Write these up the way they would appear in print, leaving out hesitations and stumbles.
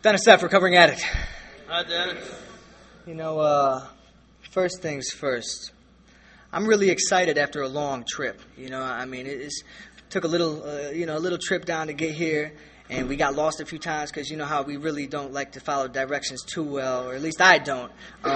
Dennis F., recovering addict. Hi, Dennis. First things first. I'm really excited after a long trip. It took a little trip down to get here, and we got lost a few times because you know how we really don't like to follow directions too well, or at least I don't.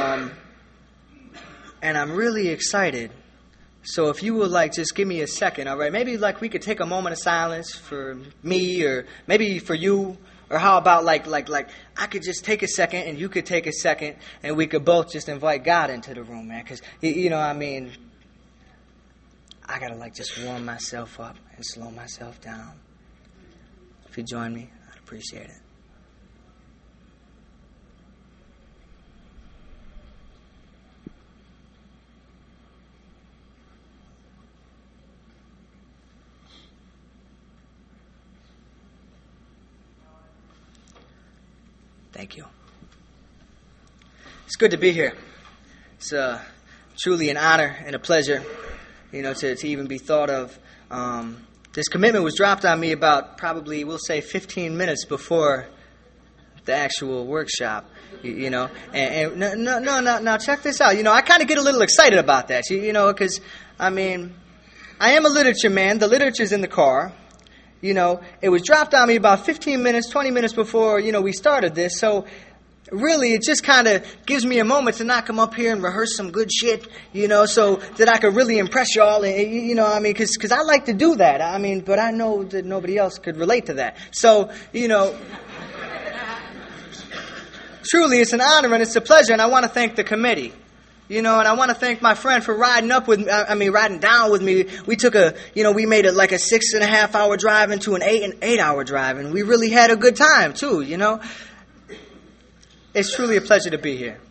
And I'm really excited. So if you would just give me a second, all right? Maybe we could take a moment of silence for me, or maybe for you. Or how about I could just take a second and you could take a second and we could both just invite God into the room, man. Because, I got to just warm myself up and slow myself down. If you join me, I'd appreciate it. Thank you. It's good to be here. It's truly an honor and a pleasure, to even be thought of. This commitment was dropped on me about probably, we'll say, 15 minutes before the actual workshop, And no, check this out. I kind of get a little excited about that, because, I am a literature man. The literature's in the car. It was dropped on me about 15 minutes, 20 minutes before, we started this. So, really, it just kind of gives me a moment to not come up here and rehearse some good shit, so that I could really impress y'all. And, because I like to do that. But I know that nobody else could relate to that. So, truly, it's an honor and it's a pleasure. And I want to thank the committee. And I want to thank my friend for riding down with me. We took we made it like a 6.5 hour drive into an 8 hour drive. And we really had a good time, too, It's truly a pleasure to be here.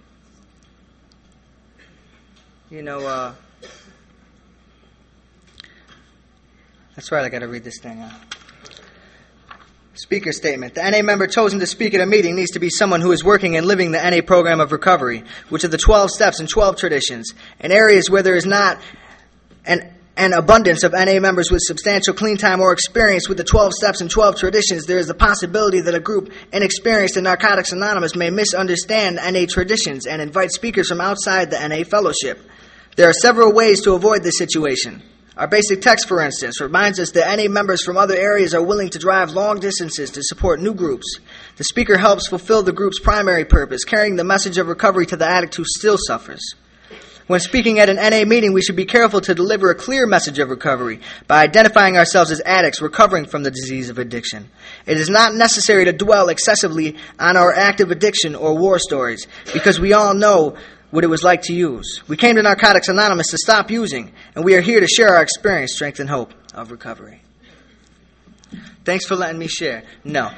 That's right, I got to read this thing out. Speaker statement. The NA member chosen to speak at a meeting needs to be someone who is working and living the NA program of recovery, which are the 12 steps and 12 traditions. In areas where there is not an abundance of NA members with substantial clean time or experience with the 12 steps and 12 traditions, there is the possibility that a group inexperienced in Narcotics Anonymous may misunderstand NA traditions and invite speakers from outside the NA fellowship. There are several ways to avoid this situation. Our basic text, for instance, reminds us that NA members from other areas are willing to drive long distances to support new groups. The speaker helps fulfill the group's primary purpose, carrying the message of recovery to the addict who still suffers. When speaking at an NA meeting, we should be careful to deliver a clear message of recovery by identifying ourselves as addicts recovering from the disease of addiction. It is not necessary to dwell excessively on our active addiction or war stories, because we all know what it was like to use. We came to Narcotics Anonymous to stop using, and we are here to share our experience, strength, and hope of recovery. Thanks for letting me share. No.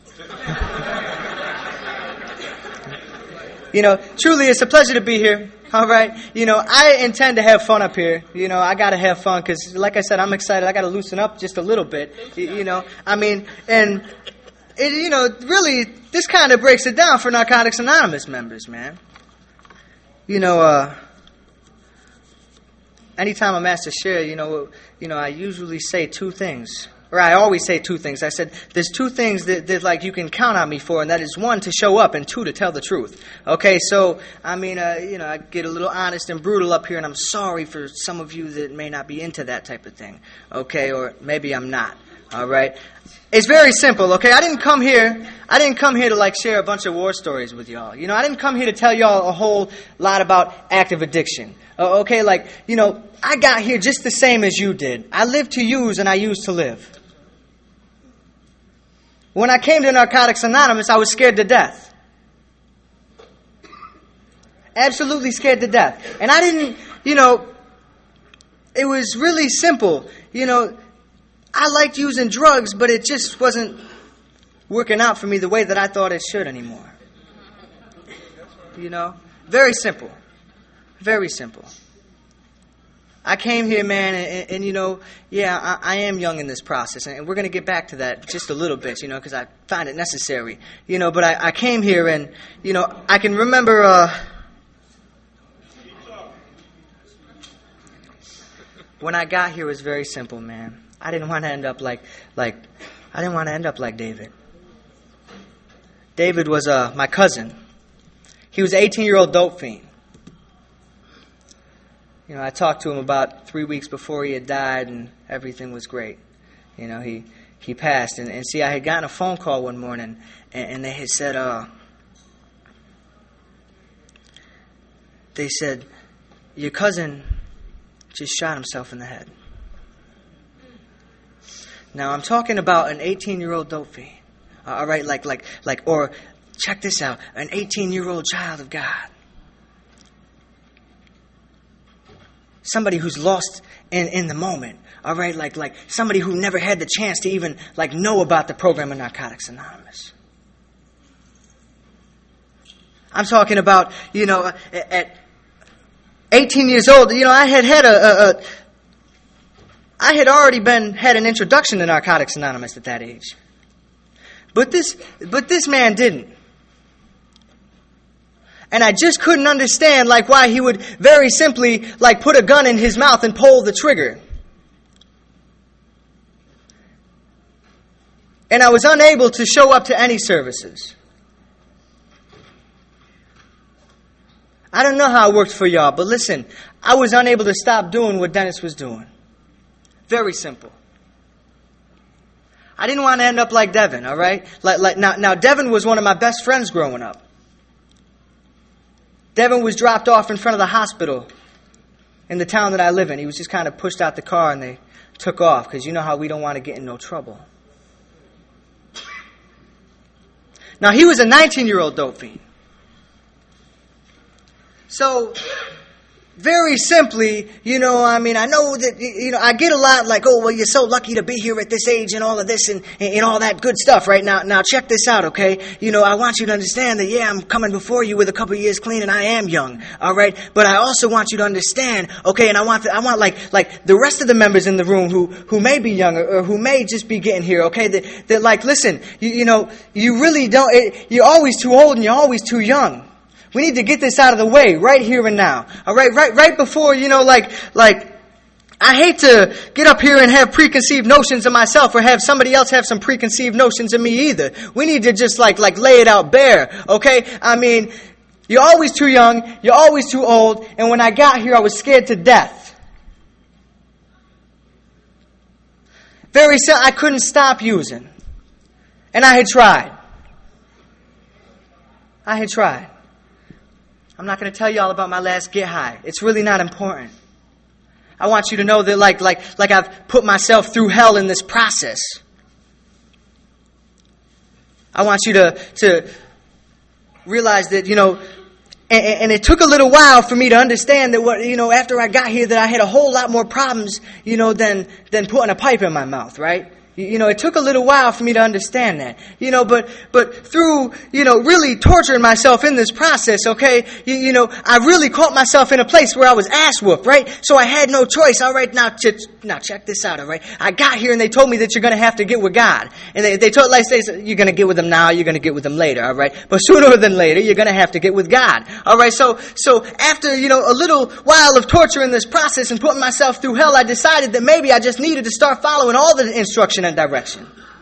Truly, it's a pleasure to be here. All right. I intend to have fun up here. I got to have fun because, like I said, I'm excited. I got to loosen up just a little bit. Really, this kind of breaks it down for Narcotics Anonymous members, man. Anytime I'm asked to share, I usually say two things. Or I always say two things. I said, there's two things that you can count on me for, and that is one, to show up, and two, to tell the truth. Okay, so, I get a little honest and brutal up here, and I'm sorry for some of you that may not be into that type of thing. Okay, or maybe I'm not. All right? It's very simple, okay? I didn't come here to share a bunch of war stories with y'all. I didn't come here to tell y'all a whole lot about active addiction. Okay, I got here just the same as you did. I live to use and I use to live. When I came to Narcotics Anonymous, I was scared to death. Absolutely scared to death. And I didn't, it was really simple. I liked using drugs, but it just wasn't working out for me the way that I thought it should anymore. Very simple. Very simple. I came here, man, and I am young in this process, and we're going to get back to that just a little bit, because I find it necessary. But I came here, and, I can remember when I got here, it was very simple, man. I didn't want to end up like David. David was my cousin. He was an 18-year-old dope fiend. You know, I talked to him about 3 weeks before he had died, and everything was great. You know, he passed. And see, I had gotten a phone call one morning, and they had said, your cousin just shot himself in the head. Now, I'm talking about an 18-year-old dope fiend. All right, or check this out, an 18-year-old child of God. Somebody who's lost in the moment. All right, like somebody who never had the chance to even know about the program of Narcotics Anonymous. I'm talking about, at 18 years old, I had already had an introduction to Narcotics Anonymous at that age. But this man didn't. And I just couldn't understand why he would very simply put a gun in his mouth and pull the trigger. And I was unable to show up to any services. I don't know how it worked for y'all, but listen, I was unable to stop doing what Dennis was doing. Very simple. I didn't want to end up like Devin, all right? Now, Devin was one of my best friends growing up. Devin was dropped off in front of the hospital in the town that I live in. He was just kind of pushed out the car and they took off because you know how we don't want to get in no trouble. Now, he was a 19-year-old dope fiend. So, very simply, I know that, I get a lot you're so lucky to be here at this age and all of this and all that good stuff, right? Now check this out, okay? I want you to understand that, I'm coming before you with a couple of years clean and I am young, all right? But I also want you to understand, okay, and I want the rest of the members in the room who may be younger or who may just be getting here, okay? That listen, you really don't, you're always too old and you're always too young. We need to get this out of the way right here and now. All right, right before, I hate to get up here and have preconceived notions of myself or have somebody else have some preconceived notions of me either. We need to just lay it out bare, okay? I mean, you're always too young, you're always too old, and when I got here I was scared to death. Very simple, I couldn't stop using. And I had tried. I'm not going to tell you all about my last get high. It's really not important. I want you to know that like I've put myself through hell in this process. I want you to realize that, and it took a little while for me to understand that after I got here that I had a whole lot more problems, than putting a pipe in my mouth, right? It took a little while for me to understand that. But through, really torturing myself in this process, okay, I really caught myself in a place where I was ass whooped, right? So I had no choice. All right, now check this out, all right? I got here and they told me that you're going to have to get with God. And they told, you're going to get with him now, you're going to get with him later, all right? But sooner than later, you're going to have to get with God, all right? So after, a little while of torture in this process and putting myself through hell, I decided that maybe I just needed to start following all the instruction and direction.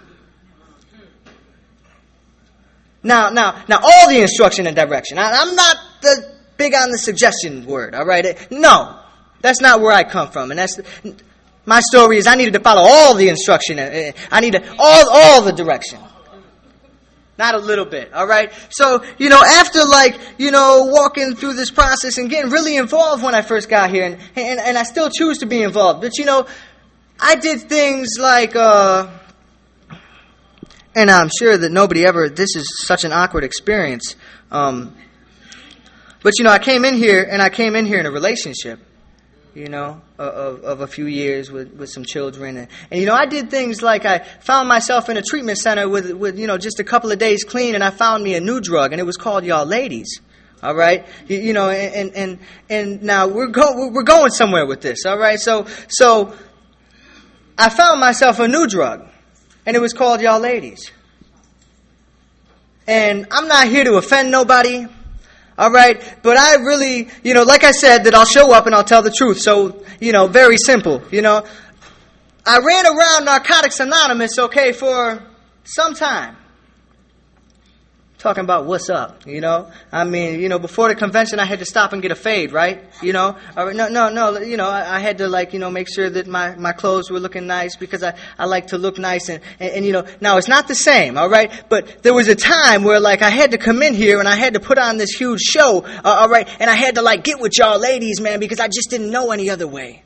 Now, all the instruction and direction. I'm not big on the suggestion word, all right? No, that's not where I come from. And my story is I needed to follow all the instruction. I needed all the direction. Not a little bit, all right? So, after walking through this process and getting really involved when I first got here, and I still choose to be involved, but I did things and I'm sure that this is such an awkward experience. But I came in here in a relationship, of a few years with some children. And I did things like I found myself in a treatment center with just a couple of days clean, and I found me a new drug, and it was called Y'all Ladies. All right, and now we're going somewhere with this. All right, so I found myself a new drug, and it was called Y'all Ladies. And I'm not here to offend nobody, all right? But I really, like I said, that I'll show up and I'll tell the truth. So, very simple, I ran around Narcotics Anonymous, okay, for some time. Talking about what's up, you know? I mean, you know, before the convention, I had to stop and get a fade, right? You know? No, you know, I had to, like, you know, make sure that my clothes were looking nice because I like to look nice and, you know, now it's not the same, all right? But there was a time where, like, I had to come in here and I had to put on this huge show, all right? And I had to, like, get with y'all ladies, man, because I just didn't know any other way.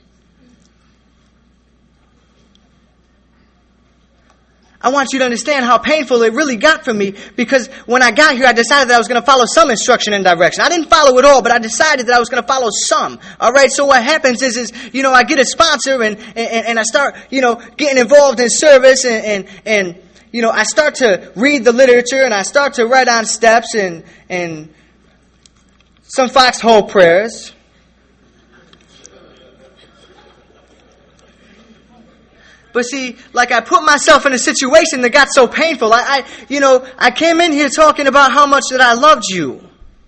I want you to understand how painful it really got for me because when I got here, I decided that I was going to follow some instruction and direction. I didn't follow it all, but I decided that I was going to follow some. All right, so what happens is you know, I get a sponsor and I start, you know, getting involved in service and you know, I start to read the literature and I start to write on steps and some foxhole prayers. But see, like I put myself in a situation that got so painful. I came in here talking about how much that I loved you.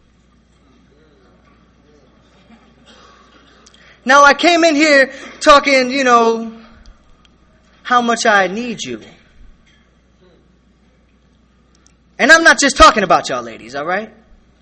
Now I came in here talking, you know, how much I need you. And I'm not just talking about y'all ladies, all right?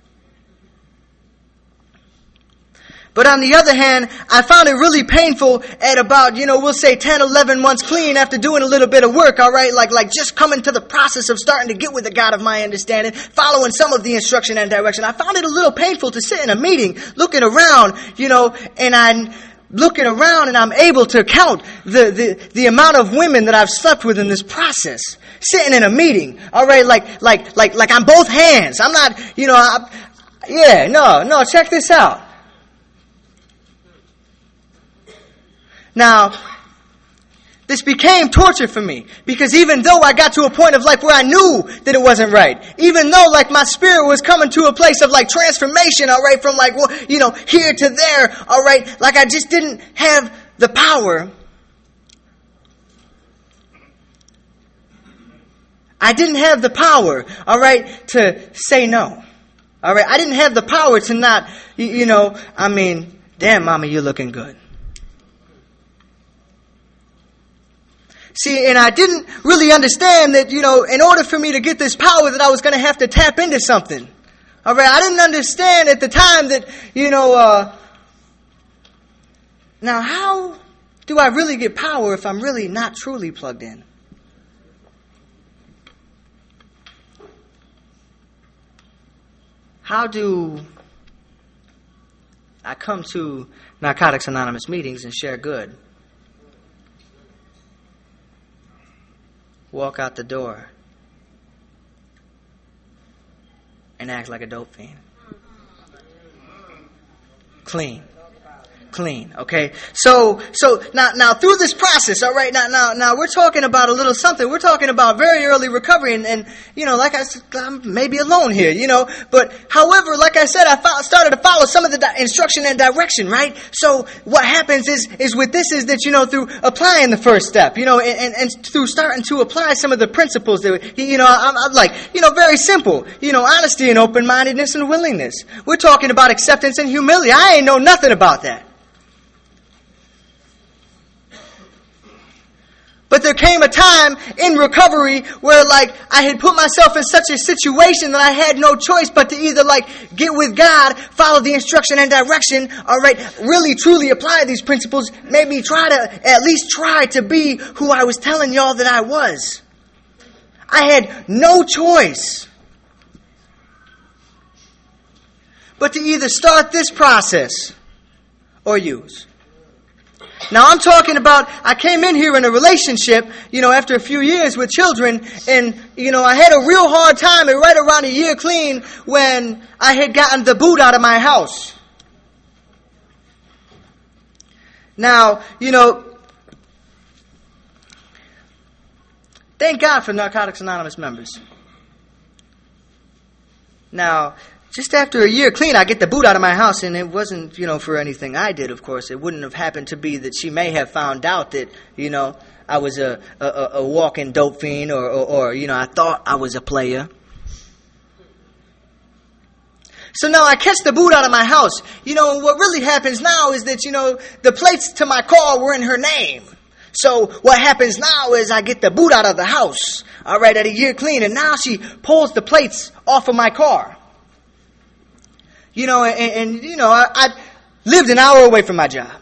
But on the other hand, I found it really painful at about, you know, we'll say 10, 11 months clean after doing a little bit of work, all right? Like just coming to the process of starting to get with the God of my understanding, following some of the instruction and direction. I found it a little painful to sit in a meeting, looking around, you know, and I'm looking around and I'm able to count the amount of women that I've slept with in this process. Sitting in a meeting, all right? Like on both hands. I'm not, you know, no, check this out. Now, this became torture for me because even though I got to a point of like where I knew that it wasn't right, even though like my spirit was coming to a place of like transformation, all right, from like, well, you know, here to there, all right, like I just didn't have the power. I didn't have the power, all right, to say no. All right, I didn't have the power to not, you know, I mean, damn, mama, you're looking good. See, and I didn't really understand that, you know, in order for me to get this power that I was going to have to tap into something. All right, I didn't understand at the time that, you know, now how do I really get power if I'm really not truly plugged in? How do I come to Narcotics Anonymous meetings and share good? Walk out the door and act like a dope fiend. Clean, okay? So now through this process, all right, now we're talking about a little something. We're talking about very early recovery and you know, like I said, I'm maybe alone here, you know, but however, like I said, I started to follow some of the instruction and direction, right? So what happens is with this is that, you know, through applying the first step, you know, and through starting to apply some of the principles that, you know, I'm like, you know, very simple, you know, honesty and open-mindedness and willingness. We're talking about acceptance and humility. I ain't know nothing about that. But there came a time in recovery where, like, I had put myself in such a situation that I had no choice but to either, like, get with God, follow the instruction and direction, all right, really, truly apply these principles, maybe at least try to be who I was telling y'all that I was. I had no choice but to either start this process or use. Now I'm talking about, I came in here in a relationship, you know, after a few years with children, and, you know, I had a real hard time at right around a year clean when I had gotten the boot out of my house. Now, you know, thank God for Narcotics Anonymous members. Now, just after a year clean, I get the boot out of my house, and it wasn't, you know, for anything I did, of course. It wouldn't have happened to be that she may have found out that, you know, I was a walking dope fiend or, you know, I thought I was a player. So now I catch the boot out of my house. You know, what really happens now is that, you know, the plates to my car were in her name. So what happens now is I get the boot out of the house, all right, at a year clean, and now she pulls the plates off of my car. You know, I lived an hour away from my job.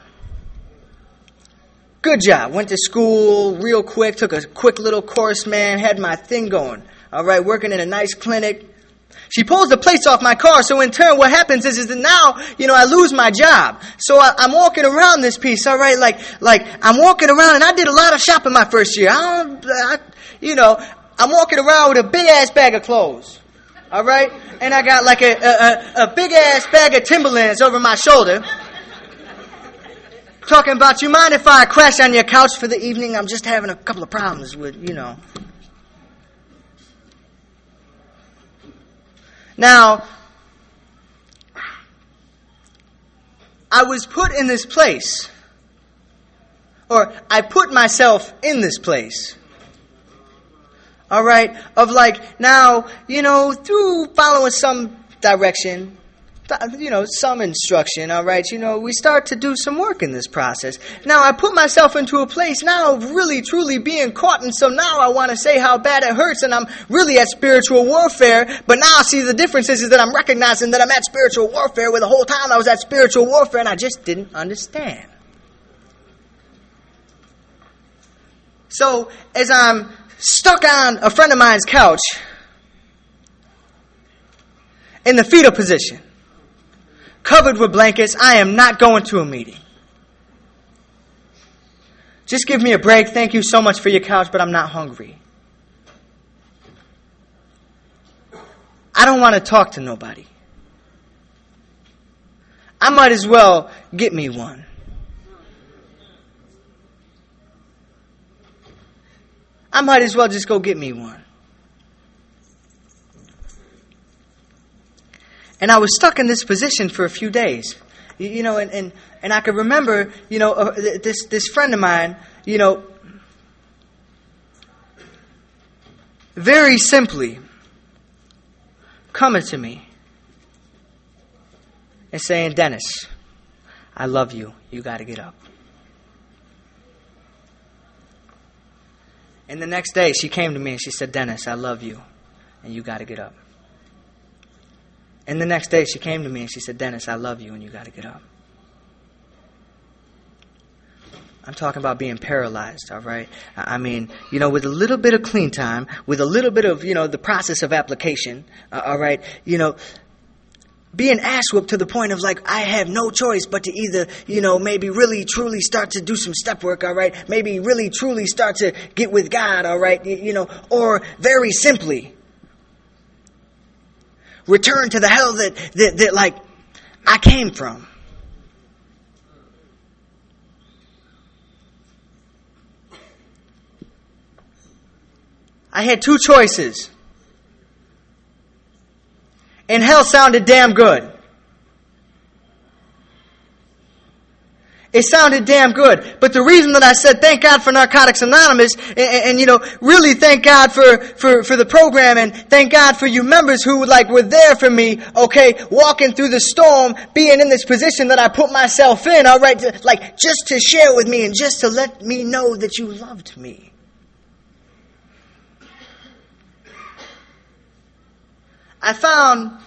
Good job. Went to school real quick, took a quick little course, man, had my thing going. All right, working in a nice clinic. She pulls the plates off my car, so in turn what happens is that now, I lose my job. So I'm walking around this piece, all right, like I'm walking around, and I did a lot of shopping my first year. I'm walking around with a big-ass bag of clothes, all right? And I got like a big-ass bag of Timberlands over my shoulder. Talking about, you mind if I crash on your couch for the evening? I'm just having a couple of problems with, Now, I was put in this place, or I put myself in this place, all right, of now, through following some direction, some instruction, all right, we start to do some work in this process. Now, I put myself into a place now of really, truly being caught, and so now I want to say how bad it hurts, and I'm really at spiritual warfare, but now, see, the difference is that I'm recognizing that I'm at spiritual warfare, where the whole time I was at spiritual warfare, and I just didn't understand. So, as I'm stuck on a friend of mine's couch, in the fetal position, covered with blankets, I am not going to a meeting. Just give me a break. Thank you so much for your couch, but I'm not hungry. I don't want to talk to nobody. I might as well get me one. I might as well just go get me one. And I was stuck in this position for a few days, and I could remember, this friend of mine, very simply coming to me and saying, Dennis, I love you. You got to get up. And the next day she came to me and she said, Dennis, I love you, and you got to get up. And the next day she came to me and she said, Dennis, I love you and you got to get up. I'm talking about being paralyzed, all right? I mean, with a little bit of clean time, with a little bit of, the process of application, all right? Being ass-whooped to the point of I have no choice but to either, maybe really truly start to do some step work, all right? Maybe really truly start to get with God, all right? Or very simply, return to the hell that I came from. I had two choices. And hell sounded damn good. It sounded damn good. But the reason that I said thank God for Narcotics Anonymous and really thank God for the program and thank God for you members who were there for me, okay, walking through the storm, being in this position that I put myself in, all right, just to share with me and just to let me know that you loved me. I found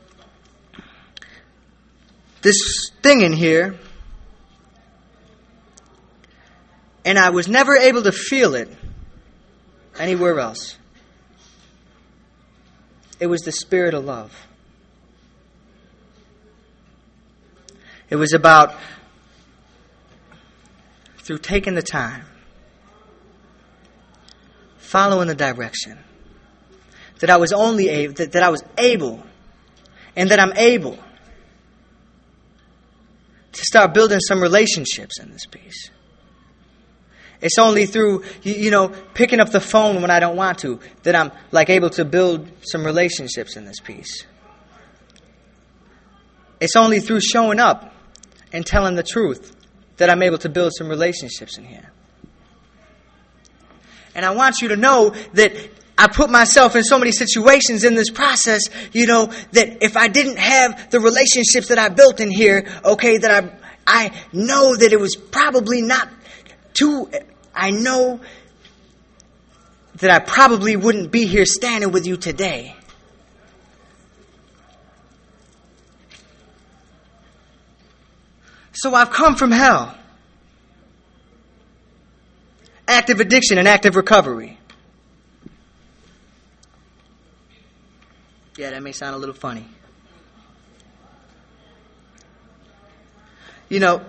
this thing in here, and I was never able to feel it anywhere else. It was the spirit of love. It was about, through taking the time, following the direction, that I was able, and that I'm able to start building some relationships in this piece. It's only through, picking up the phone when I don't want to, that I'm able to build some relationships in this piece. It's only through showing up and telling the truth that I'm able to build some relationships in here. And I want you to know that I put myself in so many situations in this process, that if I didn't have the relationships that I built in here, okay, that I know that it was probably not too, I know that I probably wouldn't be here standing with you today. So I've come from hell. Active addiction and active recovery. Yeah, that may sound a little funny. You know,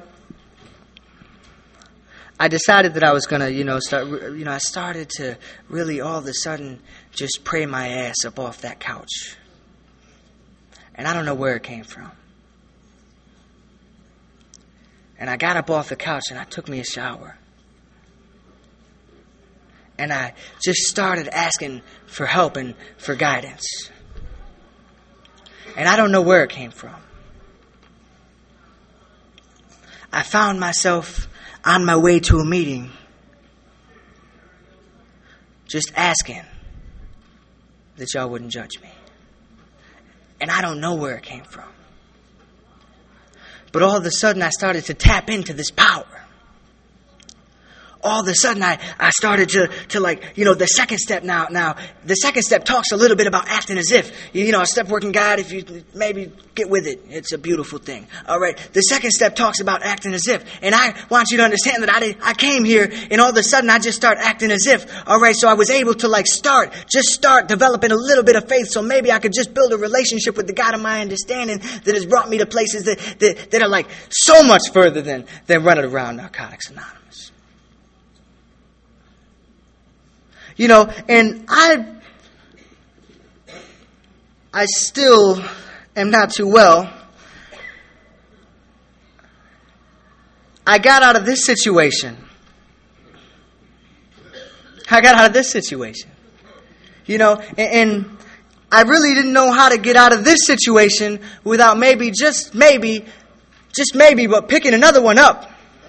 I decided that I was going to, I started to really all of a sudden just pray my ass up off that couch. And I don't know where it came from. And I got up off the couch and I took me a shower. And I just started asking for help and for guidance. And I don't know where it came from. I found myself on my way to a meeting, just asking that y'all wouldn't judge me. And I don't know where it came from. But all of a sudden I started to tap into this power. All of a sudden I started to like, the second step now, the second step talks a little bit about acting as if, a step working God, if you maybe get with it, it's a beautiful thing. All right. The second step talks about acting as if. And I want you to understand that I came here and all of a sudden I just start acting as if. All right. So I was able to start developing a little bit of faith. So maybe I could just build a relationship with the God of my understanding that has brought me to places that are like so much further than running around Narcotics Anonymous. And I still am not too well. I got out of this situation. And I really didn't know how to get out of this situation without maybe, but picking another one up.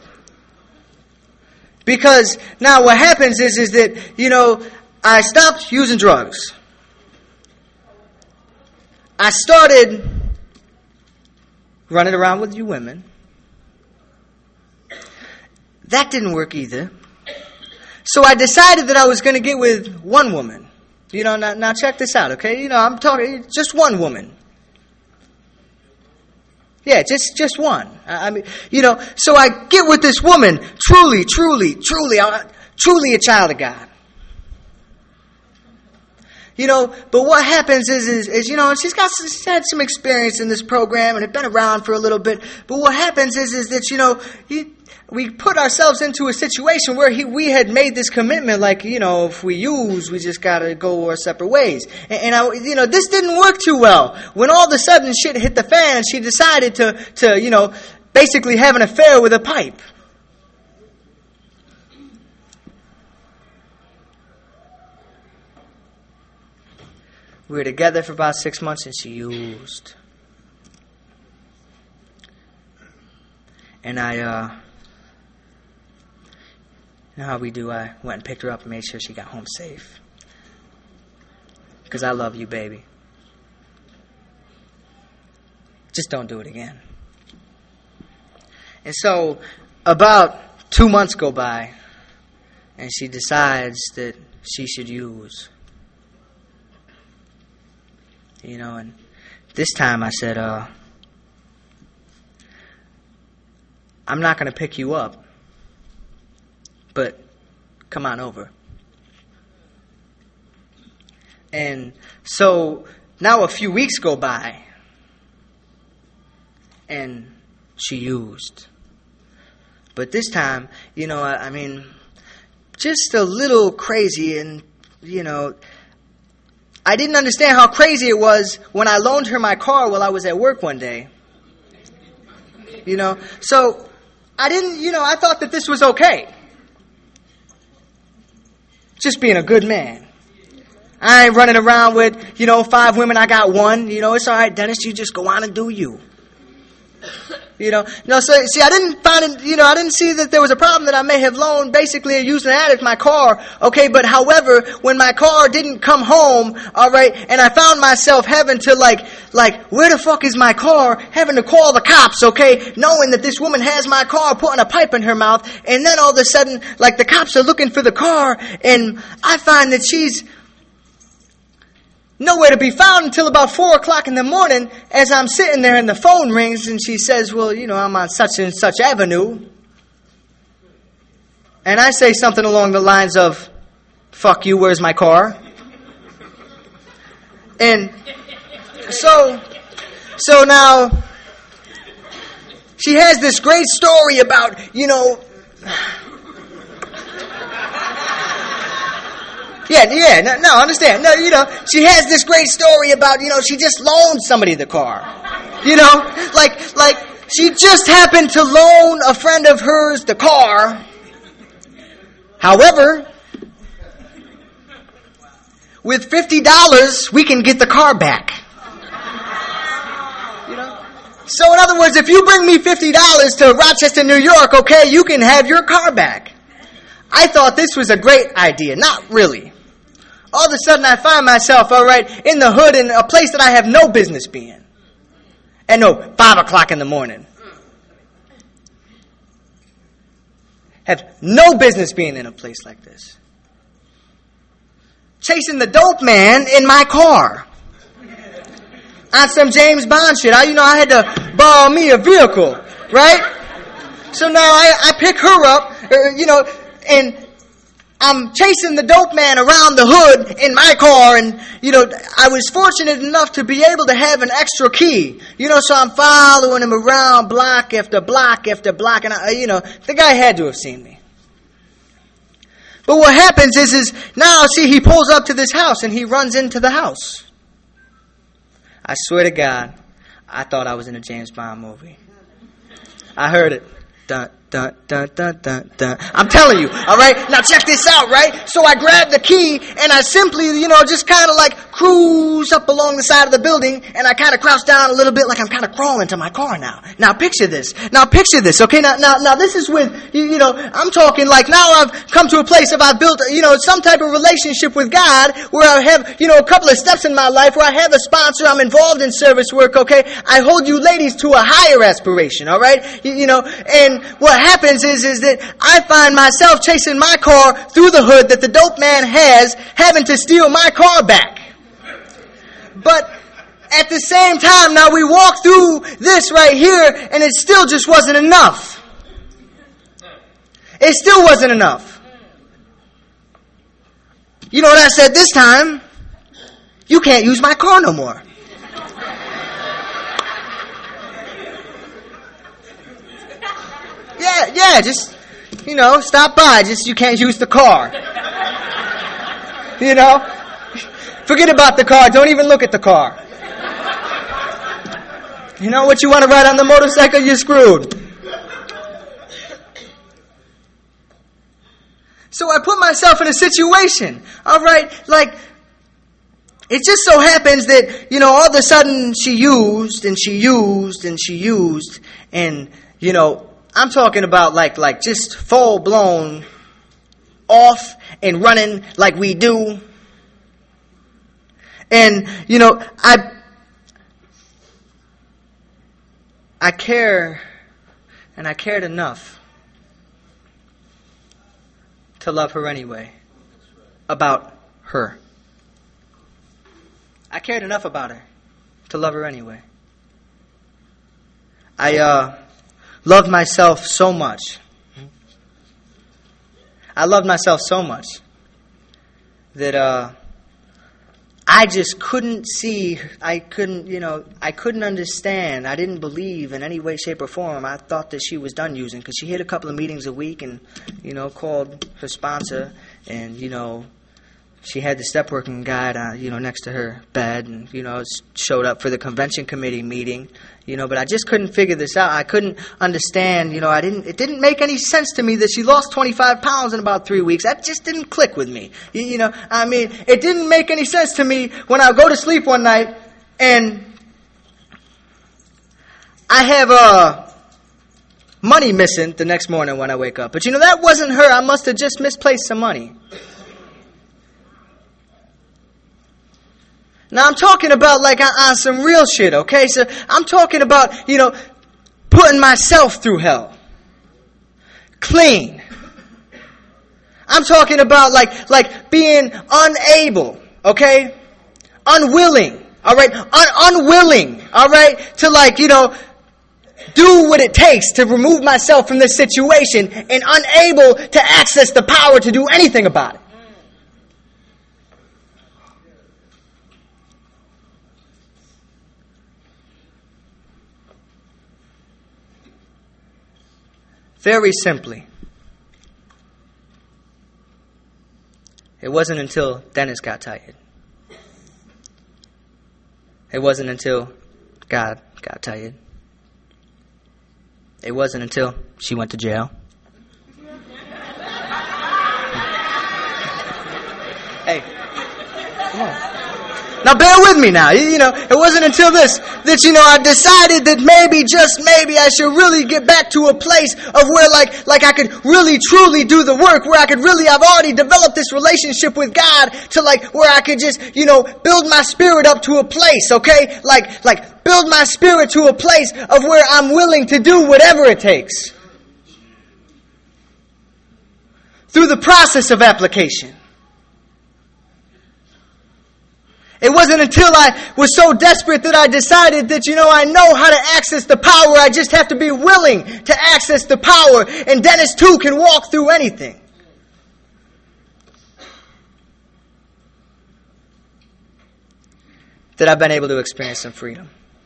Because now what happens is that, I stopped using drugs. I started running around with you women. That didn't work either. So I decided that I was going to get with one woman. Now check this out, okay? I'm talking just one woman. Yeah, just one. So I get with this woman, truly a child of God. But what happens is she's had some experience in this program and had been around for a little bit. But what happens is that, we put ourselves into a situation where we had made this commitment, if we use, we just gotta go our separate ways. And this didn't work too well. When all of a sudden shit hit the fan and she decided to basically have an affair with a pipe. We were together for about 6 months and she used. And you know how we do, I went and picked her up and made sure she got home safe. Because I love you, baby. Just don't do it again. And so, about 2 months go by, and she decides that she should use. And this time I said, I'm not going to pick you up, but come on over. And so now a few weeks go by, and she used. But this time, just a little crazy, and, I didn't understand how crazy it was when I loaned her my car while I was at work one day. So I didn't, I thought that this was okay. Just being a good man. I ain't running around with, 5 women, I got one. It's all right, Dennis, you just go on and do you. So see, I didn't find it, I didn't see that there was a problem that I may have loaned, basically, or used an addict my car, okay, but however, when my car didn't come home, alright, and I found myself having to, like, where the fuck is my car, having to call the cops, okay, knowing that this woman has my car, putting a pipe in her mouth, and then all of a sudden, like, the cops are looking for the car, and I find that she's nowhere to be found until about 4 o'clock in the morning as I'm sitting there and the phone rings and she says, well, I'm on such and such avenue. And I say something along the lines of, fuck you, where's my car? And so now she has this great story about, understand. She has this great story about, she just loaned somebody the car. Like she just happened to loan a friend of hers the car. However, with $50, we can get the car back. So in other words, if you bring me $50 to Rochester, New York, okay, you can have your car back. I thought this was a great idea. Not really. All of a sudden I find myself, in the hood in a place that I have no business being. And 5 o'clock in the morning. Have no business being in a place like this. Chasing the dope man in my car. On some James Bond shit. I had to borrow me a vehicle, right? So now I pick her up, and I'm chasing the dope man around the hood in my car, and, I was fortunate enough to be able to have an extra key. So I'm following him around block after block after block, and, the guy had to have seen me. But what happens is now, see, he pulls up to this house, and he runs into the house. I swear to God, I thought I was in a James Bond movie. I heard it. Dun, dun, dun, dun, dun, dun. I'm telling you, all right? Now check this out, right? So I grab the key, and I simply, just kind of like cruise up along the side of the building, and I kind of crouch down a little bit like I'm kind of crawling to my car now. Now picture this, okay? Now this is with, I'm talking like now I've come to a place of I've built, some type of relationship with God where I have, a couple of steps in my life where I have a sponsor, I'm involved in service work, okay? I hold you ladies to a higher aspiration, all right? And what happens is that I find myself chasing my car through the hood that the dope man has, having to steal my car back. But at the same time, now we walk through this right here, and it still just wasn't enough. It still wasn't enough. You know what I said this time? You can't use my car no more. Yeah, just, stop by. Just, you can't use the car. Forget about the car. Don't even look at the car. What you want to ride on the motorcycle, you're screwed. So I put myself in a situation, like, it just so happens that, all of a sudden she used, and, I'm talking about like just full blown off and running like we do. And, I care, and I cared enough to love her anyway. About her. I cared enough about her to love her anyway. I loved myself so much. I loved myself so much that I just couldn't see, I couldn't understand. I didn't believe in any way, shape, or form. I thought that she was done using, because she hit a couple of meetings a week and, called her sponsor, and, she had the step working guide, next to her bed, and, showed up for the convention committee meeting, but I just couldn't figure this out. I couldn't understand, it didn't make any sense to me that she lost 25 pounds in about 3 weeks. That just didn't click with me. It didn't make any sense to me when I go to sleep one night and I have money missing the next morning when I wake up. But that wasn't her. I must have just misplaced some money. Now I'm talking about like on some real shit, okay? So I'm talking about, putting myself through hell. Clean. I'm talking about like being unable, okay? Unwilling, all right? Unwilling, all right? To do what it takes to remove myself from this situation and unable to access the power to do anything about it. Very simply, it wasn't until Dennis got tired. It wasn't until God got tired. It wasn't until she went to jail. Hey, come on. Now bear with me now. It wasn't until this that, I decided that maybe, just maybe, I should really get back to a place of where like I could really truly do the work, where I could really, I've already developed this relationship with God to where I could just, build my spirit up to a place, okay? Like build my spirit to a place of where I'm willing to do whatever it takes. Through the process of application. It wasn't until I was so desperate that I decided that, I know how to access the power. I just have to be willing to access the power. And Dennis, too, can walk through anything. That I've been able to experience some freedom.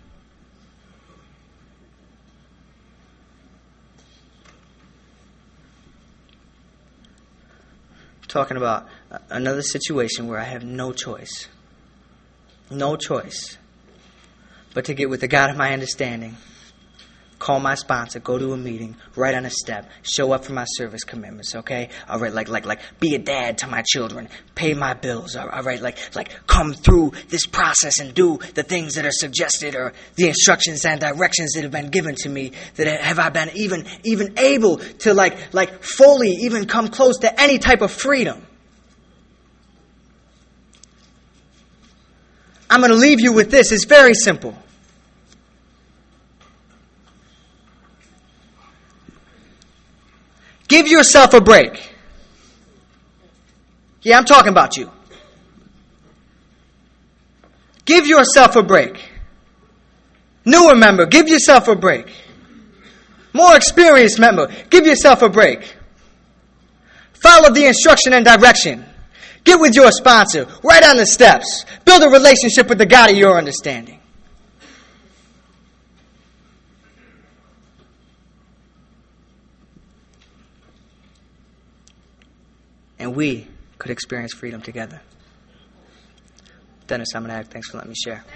I'm talking about another situation where I have no choice. No choice but to get with the God of my understanding, call my sponsor, go to a meeting, write on a step, show up for my service commitments, okay? All right, like be a dad to my children, pay my bills, all right, like come through this process and do the things that are suggested or the instructions and directions that have been given to me. That have I been even able to like fully even come close to any type of freedom? I'm going to leave you with this. It's very simple. Give yourself a break. Yeah, I'm talking about you. Give yourself a break. Newer member, give yourself a break. More experienced member, give yourself a break. Follow the instruction and direction. Get with your sponsor. Write on the steps. Build a relationship with the God of your understanding. And we could experience freedom together. Dennis, I'm going to act. Thanks for letting me share.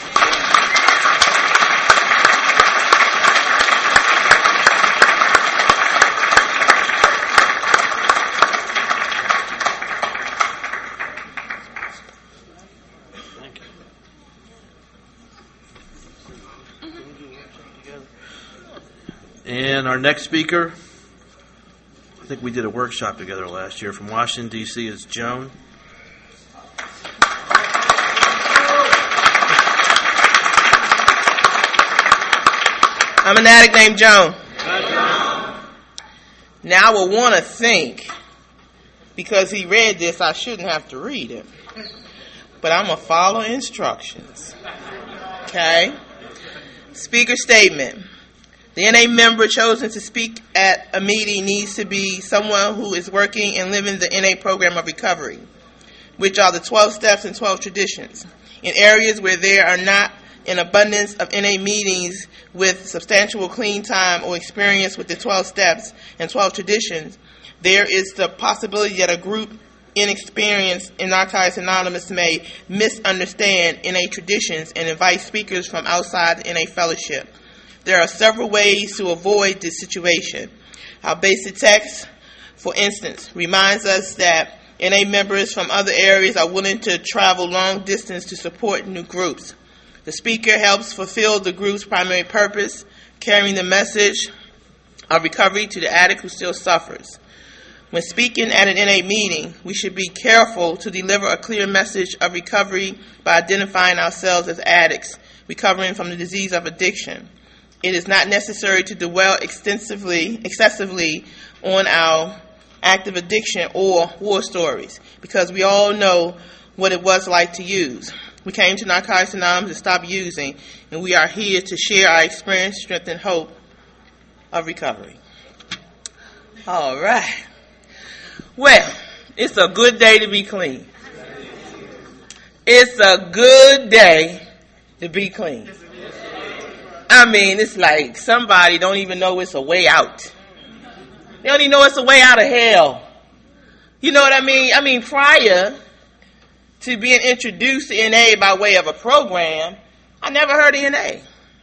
And our next speaker, I think we did a workshop together last year, from Washington, D.C., is Joan. I'm an addict named Joan. Now I will want to think, because he read this, I shouldn't have to read it. But I'm going to follow instructions. Okay? Speaker statement. The NA member chosen to speak at a meeting needs to be someone who is working and living the NA program of recovery, which are the 12 steps and 12 traditions. In areas where there are not an abundance of NA meetings with substantial clean time or experience with the 12 steps and 12 traditions, there is the possibility that a group inexperienced in Narcotics Anonymous may misunderstand NA traditions and invite speakers from outside the NA fellowship. There are several ways to avoid this situation. Our basic text, for instance, reminds us that NA members from other areas are willing to travel long distance to support new groups. The speaker helps fulfill the group's primary purpose, carrying the message of recovery to the addict who still suffers. When speaking at an NA meeting, we should be careful to deliver a clear message of recovery by identifying ourselves as addicts recovering from the disease of addiction. It is not necessary to dwell excessively on our active addiction or war stories, because we all know what it was like to use. We came to Narcotics Anonymous to stop using, and we are here to share our experience, strength, and hope of recovery. All right. Well, it's a good day to be clean. It's a good day to be clean. I mean, it's like somebody don't even know it's a way out. They don't even know it's a way out of hell. You know what I mean? I mean, prior to being introduced to NA by way of a program, I never heard of NA.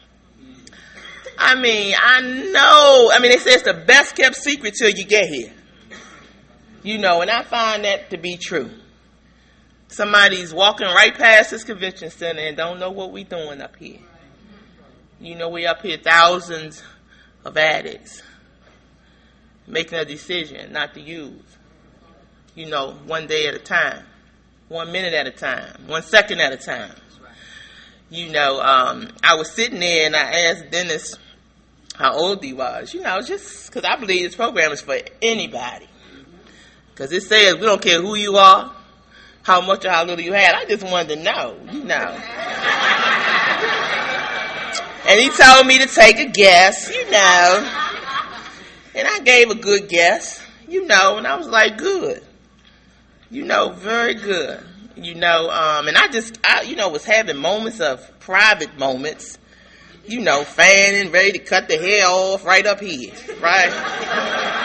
I mean, they say it's the best kept secret till you get here. You know, and I find that to be true. Somebody's walking right past this convention center and don't know what we're doing up here. You know, we up here thousands of addicts making a decision not to use. You know, one day at a time, 1 minute at a time, 1 second at a time. You know, I was sitting there and I asked Dennis how old he was. You know, just because I believe this program is for anybody. Because it says we don't care who you are, how much or how little you had. I just wanted to know, you know. And he told me to take a guess, you know. And I gave a good guess, you know, and I was like, good. You know, very good. You know, and I was having moments of private moments, you know, fanning, ready to cut the hair off right up here, right?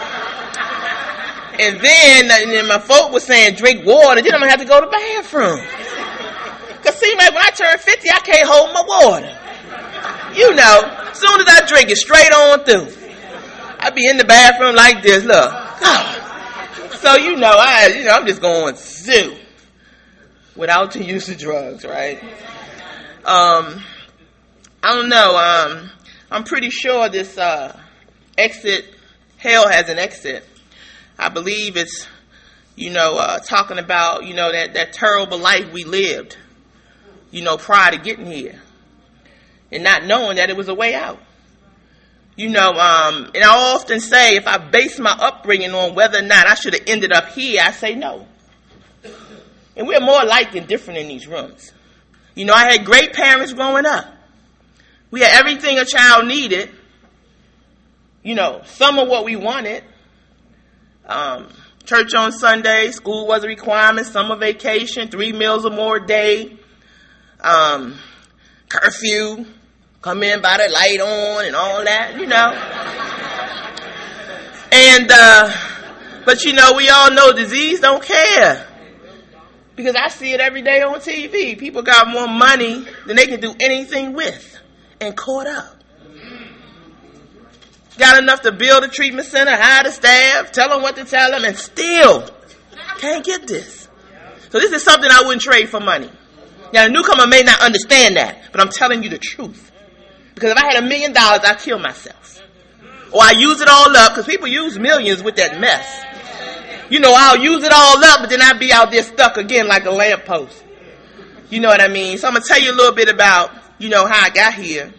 And then my folk was saying, drink water, then I'm going to have to go to the bathroom. Because see, man, when I turn 50, I can't hold my water. You know, as soon as I drink it, straight on through. I be in the bathroom like this, look. So, I'm just going through without the use of drugs, right? I don't know. I'm pretty sure this exit, hell has an exit. I believe it's, talking about, that terrible life we lived, prior to getting here. And not knowing that it was a way out. And I often say, if I base my upbringing on whether or not I should have ended up here, I say no. And we're more alike than different in these rooms. I had great parents growing up. We had everything a child needed. Some of what we wanted. Church on Sunday, school was a requirement, summer vacation, 3 meals or more a day, curfew, come in by the light on and all that, And, but we all know disease don't care. Because I see it every day on TV. People got more money than they can do anything with and caught up. Got enough to build a treatment center, hire the staff, tell them what to tell them, and still can't get this. So this is something I wouldn't trade for money. Now, the newcomer may not understand that, but I'm telling you the truth. Because if I had $1 million, I'd kill myself. Or I use it all up, because people use millions with that mess. I'll use it all up, but then I'd be out there stuck again like a lamppost. You know what I mean? So I'm going to tell you a little bit about, how I got here.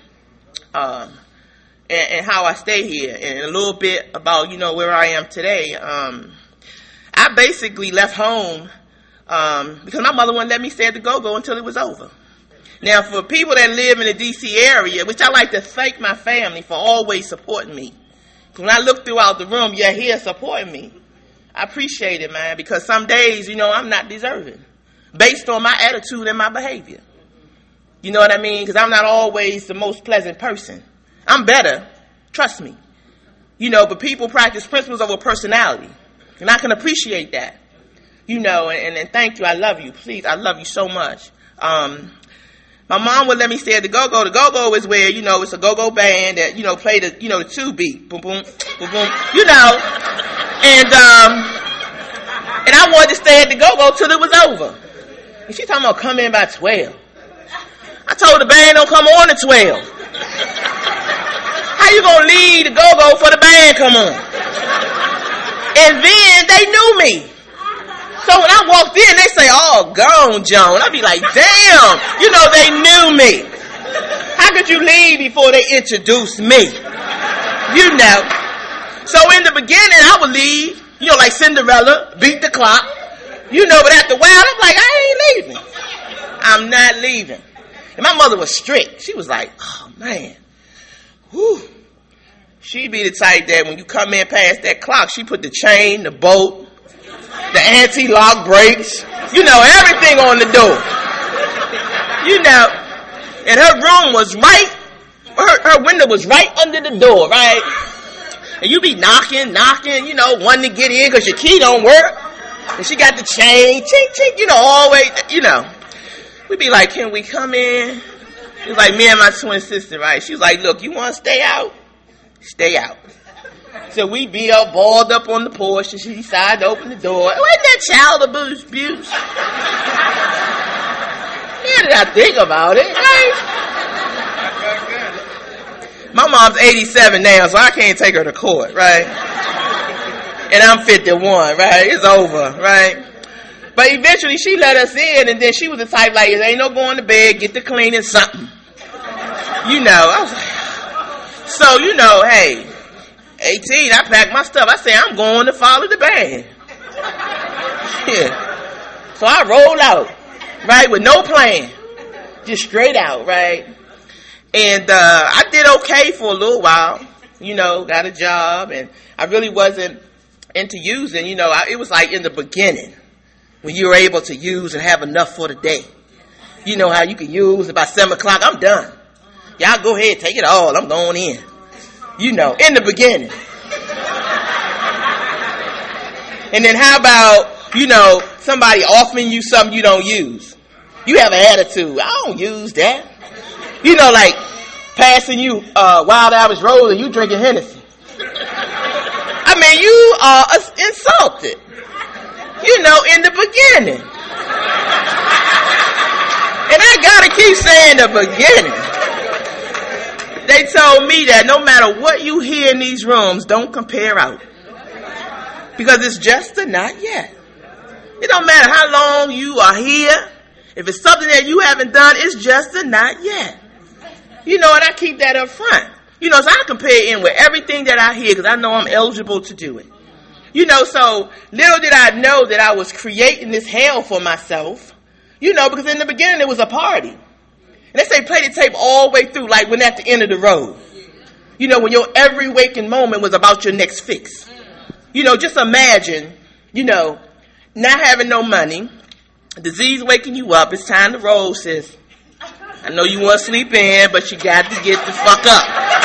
And how I stay here, and a little bit about, where I am today. I basically left home because my mother wouldn't let me stay at the Go-Go until it was over. Now, for people that live in the D.C. area, which I like to thank my family for always supporting me. When I look throughout the room, you're here supporting me. I appreciate it, man, because some days, I'm not deserving based on my attitude and my behavior. You know what I mean? Because I'm not always the most pleasant person. I'm better, trust me. But people practice principles over personality. And I can appreciate that. And thank you. I love you. Please, I love you so much. My mom would let me stay at the Go-Go. The Go-Go is where, it's a go-go band that, play the, the 2-beat. Boom, boom, boom, boom. And I wanted to stay at the Go-Go till it was over. And she talking about come in by 12. I told the band don't come on at 12. How how you gonna leave the go-go for the band come on? And then they knew me. So when I walked in, they say, oh, gone, Joan. I'd be like, damn, they knew me. How could you leave before they introduced me? So in the beginning, I would leave, like Cinderella, beat the clock, but after a while, I'm like, I ain't leaving. I'm not leaving. And my mother was strict. She was like, oh, man. Whew. She be the type that when you come in past that clock, she put the chain, the bolt, the anti-lock brakes, everything on the door. And her room was right, her window was right under the door, right? And you be knocking, wanting to get in because your key don't work. And she got the chain, chink, chink, always, We be like, can we come in? It was like me and my twin sister, right? She was like, look, you want to stay out? Stay out. So we be up, balled up on the porch, and she decided to open the door. Wasn't that child abuse? How did I think about it, right? My mom's 87 now, so I can't take her to court, right? And I'm 51, right? It's over, right? But eventually she let us in, and then she was the type like, there ain't no going to bed, get to cleaning something. I was like, so, hey, 18, I packed my stuff. I said, I'm going to follow the band. Yeah. So I rolled out, right, with no plan. Just straight out, right? And I did okay for a little while. Got a job, and I really wasn't into using. It was like in the beginning when you were able to use and have enough for the day. How you can use about 7 o'clock, I'm done. Y'all go ahead, take it all, I'm going in. In the beginning. And then how about, somebody offering you something you don't use? You have an attitude, I don't use that. Like passing you Wild Irish Rose and you drinking Hennessy. I mean, you are insulted. In the beginning. And I gotta keep saying the beginning. They told me that no matter what you hear in these rooms, don't compare out. Because it's just a not yet. It don't matter how long you are here. If it's something that you haven't done, it's just a not yet. And I keep that up front. So I compare in with everything that I hear because I know I'm eligible to do it. So little did I know that I was creating this hell for myself. Because in the beginning it was a party. And they say play the tape all the way through, like when at the end of the road. When your every waking moment was about your next fix. Just imagine, not having no money, disease waking you up, it's time to roll, sis. I know you want to sleep in, but you got to get the fuck up.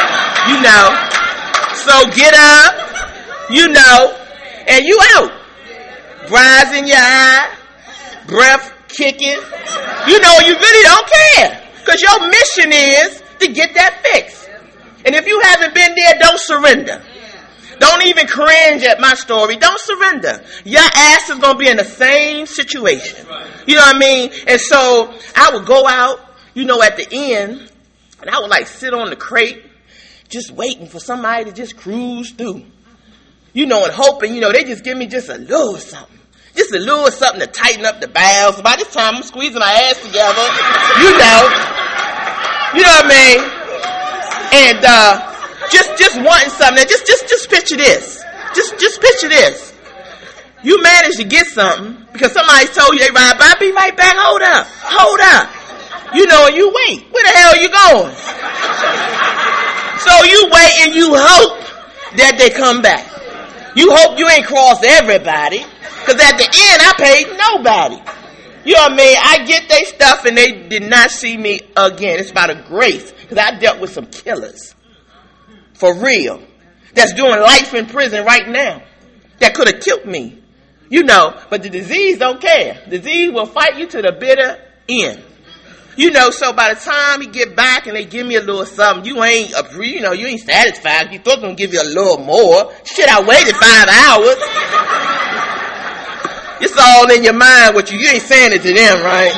So get up, and you out. Rise in your eye, breath kicking. You really don't care. Because your mission is to get that fix. And if you haven't been there, don't surrender. Don't even cringe at my story. Don't surrender. Your ass is going to be in the same situation. You know what I mean? And so I would go out, at the end, and I would sit on the crate, just waiting for somebody to just cruise through. And hoping, they just give me just a little something. Just a little something to tighten up the valves. By this time, I'm squeezing my ass together. You know what I mean? And just wanting something. Just picture this. Just picture this. You managed to get something because somebody told you they ride by. Be right back. Hold up. And you wait. Where the hell are you going? So you wait and you hope that they come back. You hope you ain't crossed everybody. Because at the end, I paid nobody. You know what I mean? I get their stuff and they did not see me again. It's about a grace. Because I dealt with some killers. For real. That's doing life in prison right now. That could have killed me. But the disease don't care. Disease will fight you to the bitter end. So by the time you get back and they give me a little something, you ain't satisfied. You thought they were going to give you a little more. Shit, I waited 5 hours. It's all in your mind what you ain't saying it to them, right?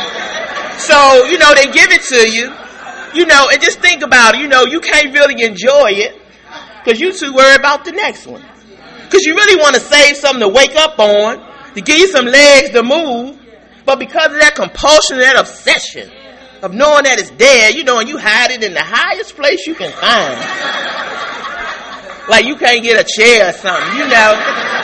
So, they give it to you, and just think about it. You can't really enjoy it Because you too worried about the next one. Because you really want to save something to wake up on, to give you some legs to move. But because of that compulsion, that obsession of knowing that it's there, you know, and you hide it in the highest place you can find. Like you can't get a chair or something, you know.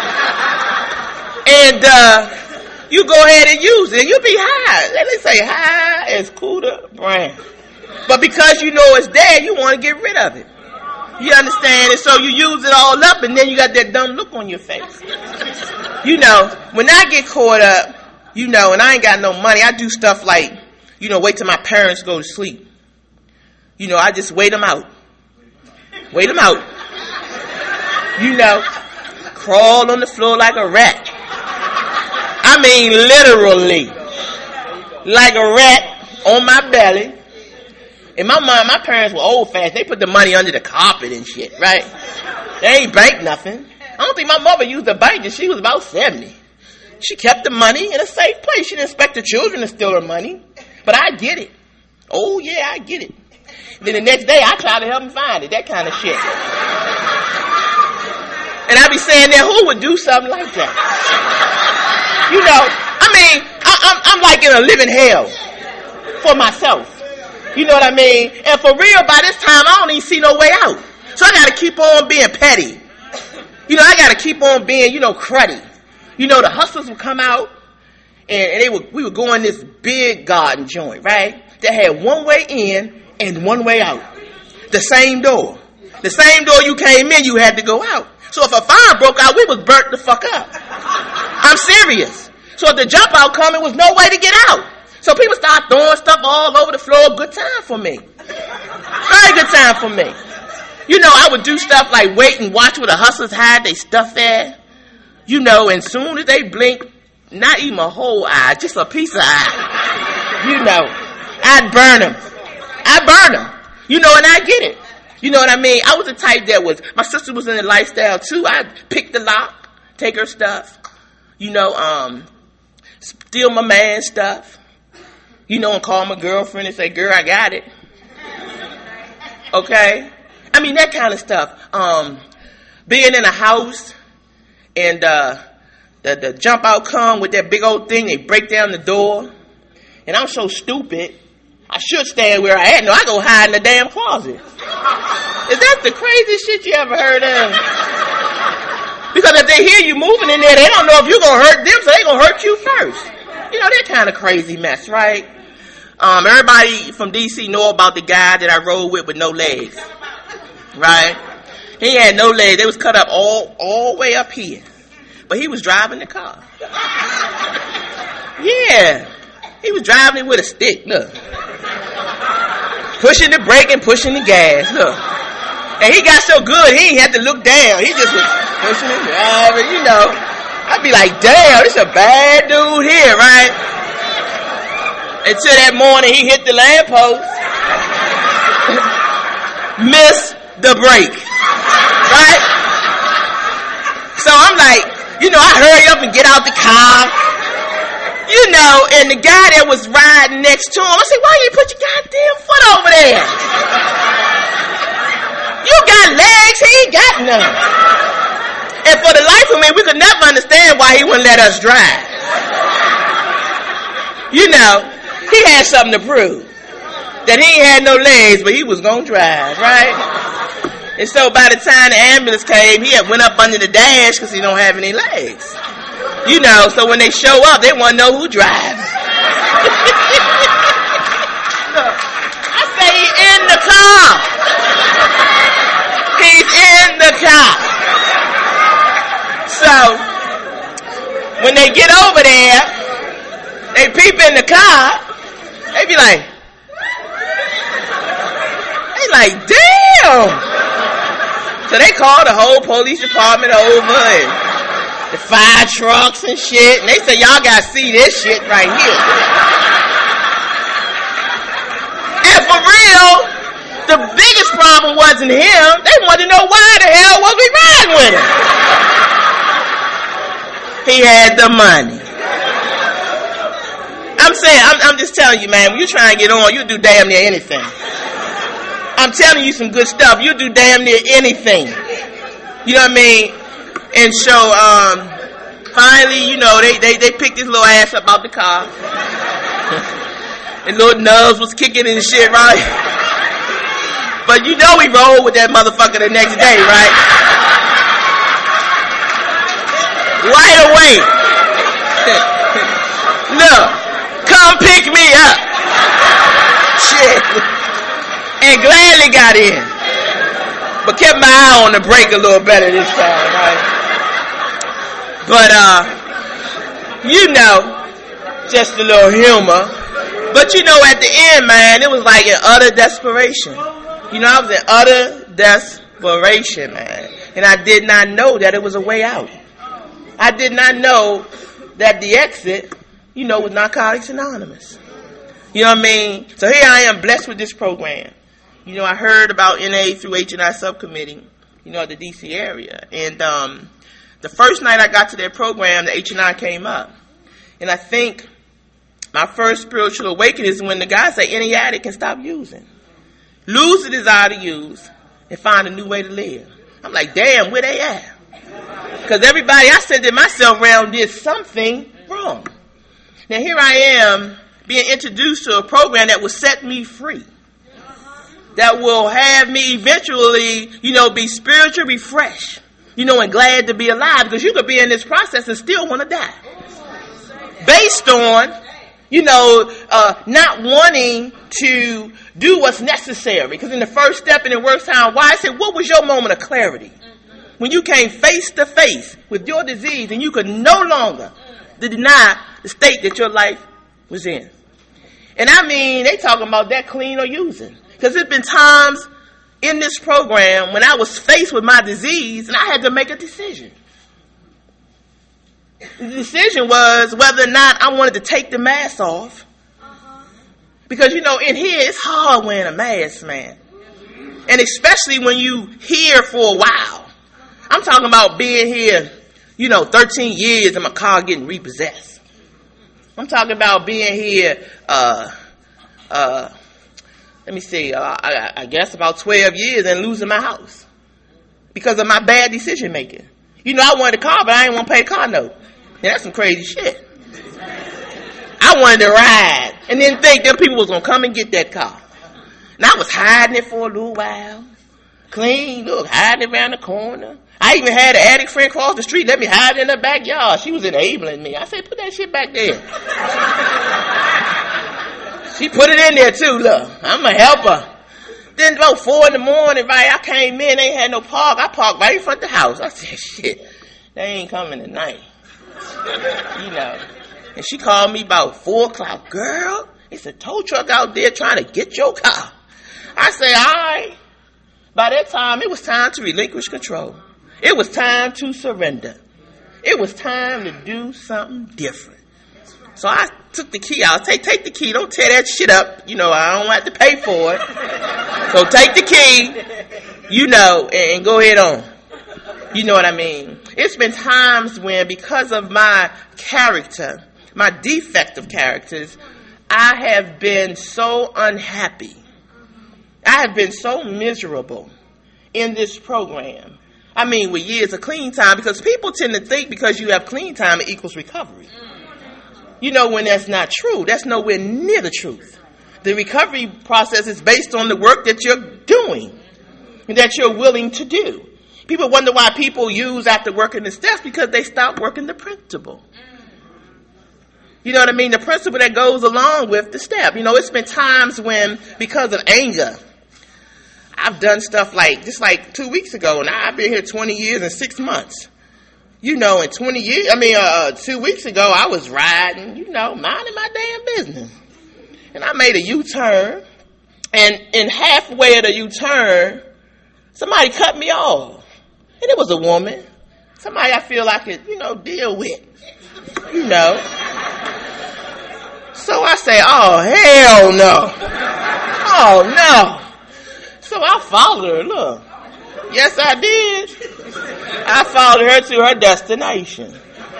And you go ahead and use it, and you'll be high. They say high as Cuda brand. But because you know it's there, you want to get rid of it. You understand? And so you use it all up, and then you got that dumb look on your face. You know, when I get caught up, you know, and I ain't got no money, I do stuff like, you know, wait till my parents go to sleep. You know, I just wait them out. Wait them out. You know, crawl on the floor like a rat. I mean, literally. Like a rat on my belly. And my parents were old fashioned. They put the money under the carpet and shit, right? They ain't bank nothing. I don't think my mother used a bank and she was about 70. She kept the money in a safe place. She didn't expect the children to steal her money. But I get it. Oh, yeah, I get it. And then the next day, I try to help them find it. That kind of shit. And I be saying that who would do something like that? You know, I mean, I'm like in a living hell for myself. You know what I mean? And for real, by this time, I don't even see no way out. So I got to keep on being petty. You know, I got to keep on being, you know, cruddy. You know, the hustlers would come out, and we would go in this big garden joint, right? That had one way in and one way out. The same door. The same door you came in, you had to go out. So if a fire broke out, we was burnt the fuck up. I'm serious. So if the jump out come, it was no way to get out. So people start throwing stuff all over the floor. Good time for me. Very good time for me. You know, I would do stuff like wait and watch where the hustlers hide their stuff there. You know, and soon as they blink, not even a whole eye, just a piece of eye. You know, I'd burn them. You know, and I get it. You know what I mean? I was the type that my sister was in the lifestyle too. I'd pick the lock, take her stuff, you know, steal my man's stuff, you know, and call my girlfriend and say, girl, I got it. Okay? I mean, that kind of stuff. Being in a house and the jump out come with that big old thing, they break down the door, and I'm so stupid, I should stand where I am. No, I go hide in the damn closet. Is that the craziest shit you ever heard of? Because if they hear you moving in there, they don't know if you're going to hurt them, so they're going to hurt you first. You know, that kind of crazy mess, right? Everybody from D.C. know about the guy that I rode with no legs, right? He had no legs. They was cut up all the way up here. But he was driving the car. Yeah. He was driving it with a stick, look. Pushing the brake and pushing the gas, look. And he got so good, he ain't had to look down. He just was pushing and driving, you know. I'd be like, damn, this a bad dude here, right? Until that morning, he hit the lamppost. Missed the brake. Right? So I'm like, you know, I hurry up and get out the car. You know, and the guy that was riding next to him, I said, why you put your goddamn foot over there? You got legs, he ain't got none. And for the life of me, we could never understand why he wouldn't let us drive. You know, he had something to prove. That he ain't had no legs, but he was going to drive, right? And so by the time the ambulance came, he had went up under the dash because he don't have any legs. You know, so when they show up, they want to know who drives. I say he's in the car. He's in the car. So, when they get over there, they peep in the car, they be like, damn. So they call the whole police department over and the fire trucks and shit, and they say, y'all gotta see this shit right here. And for real, the biggest problem wasn't him. They wanted to know why the hell was we riding with him. He had the money. I'm saying, I'm just telling you, man, when you try and get on, you do damn near anything. I'm telling you some good stuff. You do damn near anything. You know what I mean? And so, finally, you know, they picked this little ass up out the car. And little Nubs was kicking and shit, right? But you know we rolled with that motherfucker the next day, right? Right away. Look, come pick me up. Shit. And gladly got in. But kept my eye on the brake a little better this time, right? But, you know, just a little humor. But, you know, at the end, man, it was like in utter desperation. You know, I was in utter desperation, man. And I did not know that it was a way out. I did not know that the exit, you know, was Narcotics Anonymous. You know what I mean? So here I am, blessed with this program. You know, I heard about NA through H&I subcommittee, you know, the D.C. area. And the first night I got to their program, the H&I came up. And I think my first spiritual awakening is when the guy said any addict can stop using. Lose the desire to use and find a new way to live. I'm like, damn, where they at? Because everybody I said to myself around did something wrong. Now here I am being introduced to a program that will set me free. That will have me eventually, you know, be spiritually refreshed, you know, and glad to be alive. Because you could be in this process and still want to die. Based on, you know, not wanting to do what's necessary. Because in the first step in the worst time, why I said, what was your moment of clarity? When you came face to face with your disease and you could no longer deny the state that your life was in. And I mean, they talking about that clean or using. Because there's been times in this program when I was faced with my disease and I had to make a decision. The decision was whether or not I wanted to take the mask off. Because, you know, in here it's hard wearing a mask, man. And especially when you here for a while. I'm talking about being here, you know, 13 years and my car getting repossessed. I'm talking about being here, let me see, I guess about 12 years and losing my house because of my bad decision making. You know, I wanted a car, but I didn't want to pay the car note. Now, that's some crazy shit. I wanted to ride and didn't think them people was going to come and get that car. And I was hiding it for a little while. Clean, look, hiding it around the corner. I even had an addict friend across the street let me hide in the backyard. She was enabling me. I said, put that shit back there. She put it in there too, look. I'm a helper. Then about 4 a.m, right, I came in, they ain't had no park. I parked right in front of the house. I said, shit, they ain't coming tonight. You know. And she called me about 4 o'clock. Girl, it's a tow truck out there trying to get your car. I said, all right. By that time, it was time to relinquish control. It was time to surrender. It was time to do something different. So I took the key out. Take the key. Don't tear that shit up. You know, I don't have to pay for it. So take the key, you know, and go ahead on. You know what I mean? It's been times when, because of my character, my defective characters, I have been so unhappy. I have been so miserable in this program. I mean, with years of clean time, because people tend to think because you have clean time, it equals recovery. You know, when that's not true, that's nowhere near the truth. The recovery process is based on the work that you're doing and that you're willing to do. People wonder why people use after working the steps, because they stop working the principle. You know what I mean? The principle that goes along with the step. You know, it's been times when, because of anger, I've done stuff like, just like 2 weeks ago, and I've been here 20 years and 6 months. You know, in 2 weeks ago, I was riding, you know, minding my damn business. And I made a U-turn, and in halfway of the U-turn, somebody cut me off. And it was a woman. Somebody I feel I could, you know, deal with. You know. So I say, oh, hell no. Oh, no. So I followed her, look. Yes, I did. I followed her to her destination,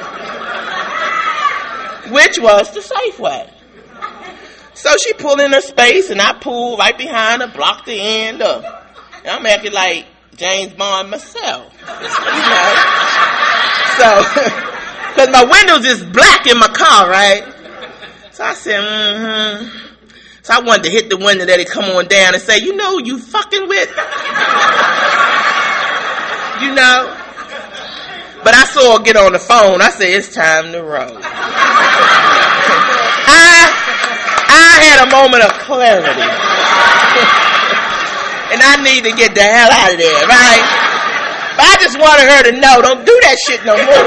which was the Safeway. So she pulled in her space, and I pulled right behind her, blocked the end up. And I'm acting like James Bond myself. You know? So, because my windows is black in my car, right? So I said, So I wanted to hit the window, let it come on down and say, you know, you fucking with, you know. But I saw her get on the phone. I said, it's time to roll. I had a moment of clarity. And I need to get the hell out of there, right? But I just wanted her to know, don't do that shit no more.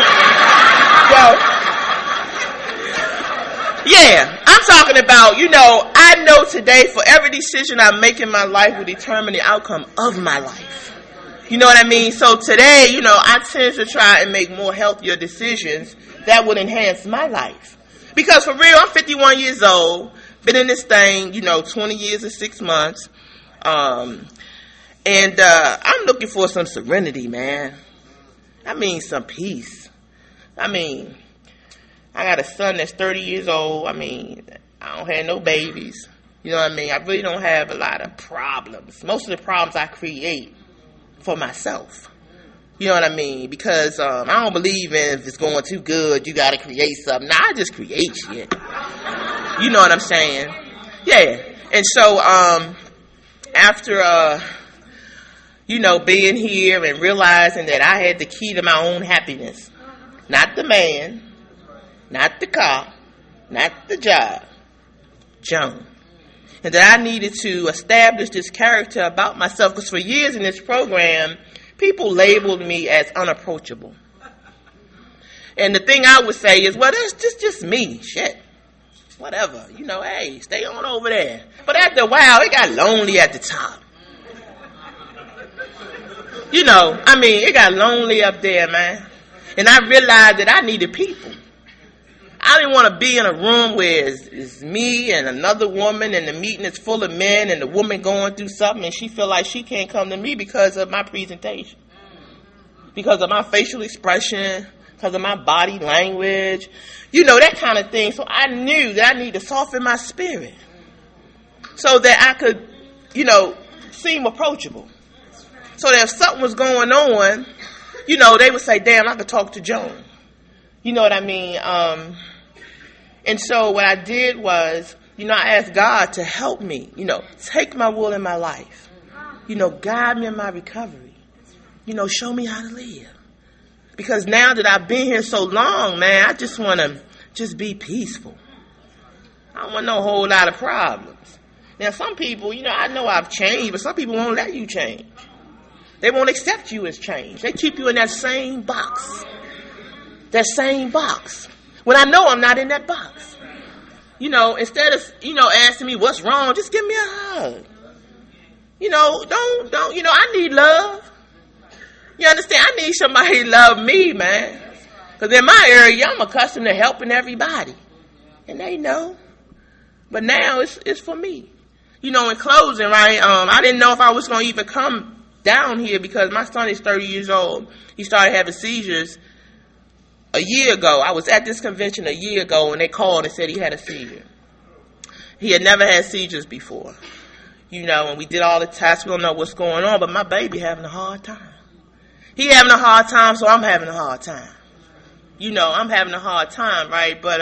Yeah, I'm talking about, you know, I know today for every decision I make in my life will determine the outcome of my life. You know what I mean? So today, you know, I tend to try and make more healthier decisions that would enhance my life. Because for real, I'm 51 years old, been in this thing, you know, 20 years and 6 months. I'm looking for some serenity, man. I mean, some peace. I mean, I got a son that's 30 years old. I mean, I don't have no babies. You know what I mean? I really don't have a lot of problems. Most of the problems I create for myself. You know what I mean? Because I don't believe in if it's going too good, you got to create something. Nah, I just create shit. You know what I'm saying? Yeah. And so after, you know, being here and realizing that I had the key to my own happiness, not the man, not the car, not the job, Joan. And that I needed to establish this character about myself, because for years in this program, people labeled me as unapproachable. And the thing I would say is, well, that's just me. Shit. Whatever. You know, hey, stay on over there. But after a while, it got lonely at the top. You know, I mean, it got lonely up there, man. And I realized that I needed people. I didn't want to be in a room where it's me and another woman and the meeting is full of men and the woman going through something and she feel like she can't come to me because of my presentation, because of my facial expression, because of my body language, you know, that kind of thing. So I knew that I needed to soften my spirit so that I could, you know, seem approachable. So that if something was going on, you know, they would say, damn, I could talk to Joan. You know what I mean? And so what I did was, you know, I asked God to help me, you know, take my will in my life, you know, guide me in my recovery, you know, show me how to live. Because now that I've been here so long, man, I just want to just be peaceful. I don't want no whole lot of problems. Now, some people, you know, I know I've changed, but some people won't let you change. They won't accept you as changed. They keep you in that same box. That same box. When I know I'm not in that box. You know, instead of, you know, asking me what's wrong, just give me a hug. You know, don't, you know, I need love. You understand? I need somebody to love me, man. Because in my area, I'm accustomed to helping everybody. And they know. But now it's for me. You know, in closing, right, I didn't know if I was going to even come down here because my son is 30 years old. He started having seizures a year ago. I was at this convention a year ago and they called and said he had a seizure. He had never had seizures before. You know, and we did all the tests. We don't know what's going on, but my baby having a hard time. He having a hard time, so I'm having a hard time. You know, I'm having a hard time, right? But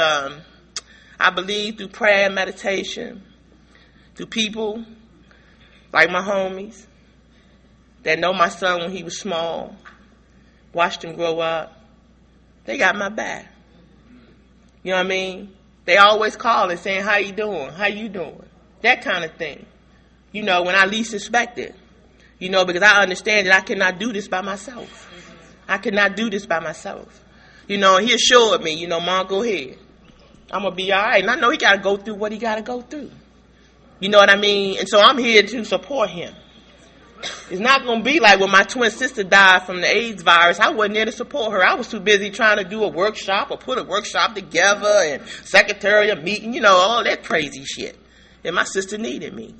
I believe through prayer and meditation, through people like my homies that know my son when he was small, watched him grow up, they got my back. You know what I mean? They always calling saying, how you doing? How you doing? That kind of thing. You know, when I least expect it. You know, because I understand that I cannot do this by myself. I cannot do this by myself. You know, and he assured me, you know, Mom, go ahead. I'm going to be all right. And I know he got to go through what he got to go through. You know what I mean? And so I'm here to support him. It's not going to be like when my twin sister died from the AIDS virus. I wasn't there to support her. I was too busy trying to do a workshop or put a workshop together and secretarial meeting, you know, all that crazy shit. And my sister needed me.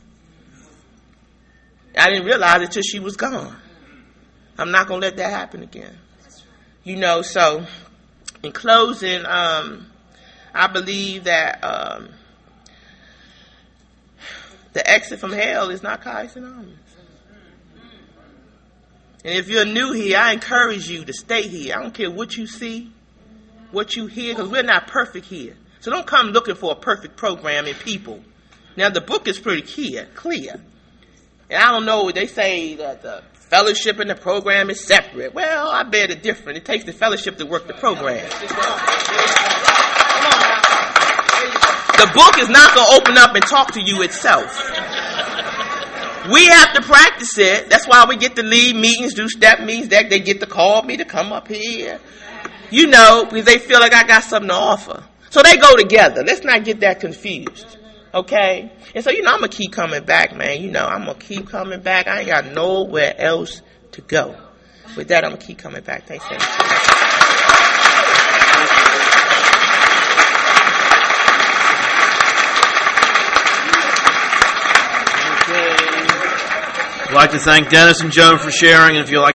I didn't realize it till she was gone. I'm not going to let that happen again. You know, so in closing, I believe that the exit from hell is Narcotics Anonymous. And if you're new here, I encourage you to stay here. I don't care what you see, what you hear, because we're not perfect here. So don't come looking for a perfect program in people. Now, the book is pretty clear. And I don't know, they say that the fellowship and the program is separate. Well, I bet it's different. It takes the fellowship to work the program. The book is not going to open up and talk to you itself. We have to practice it. That's why we get to lead meetings, do step meetings. That they get to call me to come up here. You know, because they feel like I got something to offer. So they go together. Let's not get that confused. Okay? And so, I'm going to keep coming back, man. I'm going to keep coming back. I ain't got nowhere else to go. With that, I'm going to keep coming back. Thanks, Sam. I'd like to thank Dennis and Joan for sharing. And if you like